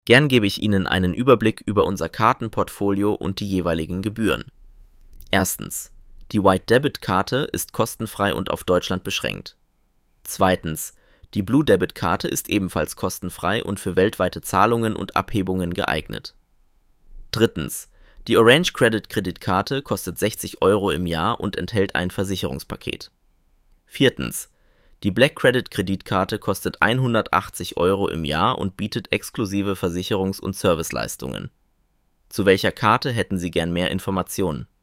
Gern gebe ich Ihnen einen Überblick über unser Kartenportfolio und die jeweiligen Gebühren. Erstens: Die White Debit Karte ist kostenfrei und auf Deutschland beschränkt. Zweitens: Die Blue Debit Karte ist ebenfalls kostenfrei und für weltweite Zahlungen und Abhebungen geeignet. Drittens: Die Orange Credit Kreditkarte kostet 60 € im Jahr und enthält ein Versicherungspaket. Viertens: Die Black Credit Kreditkarte kostet 180 € im Jahr und bietet exklusive Versicherungs- und Serviceleistungen. Zu welcher Karte hätten Sie gern mehr Informationen?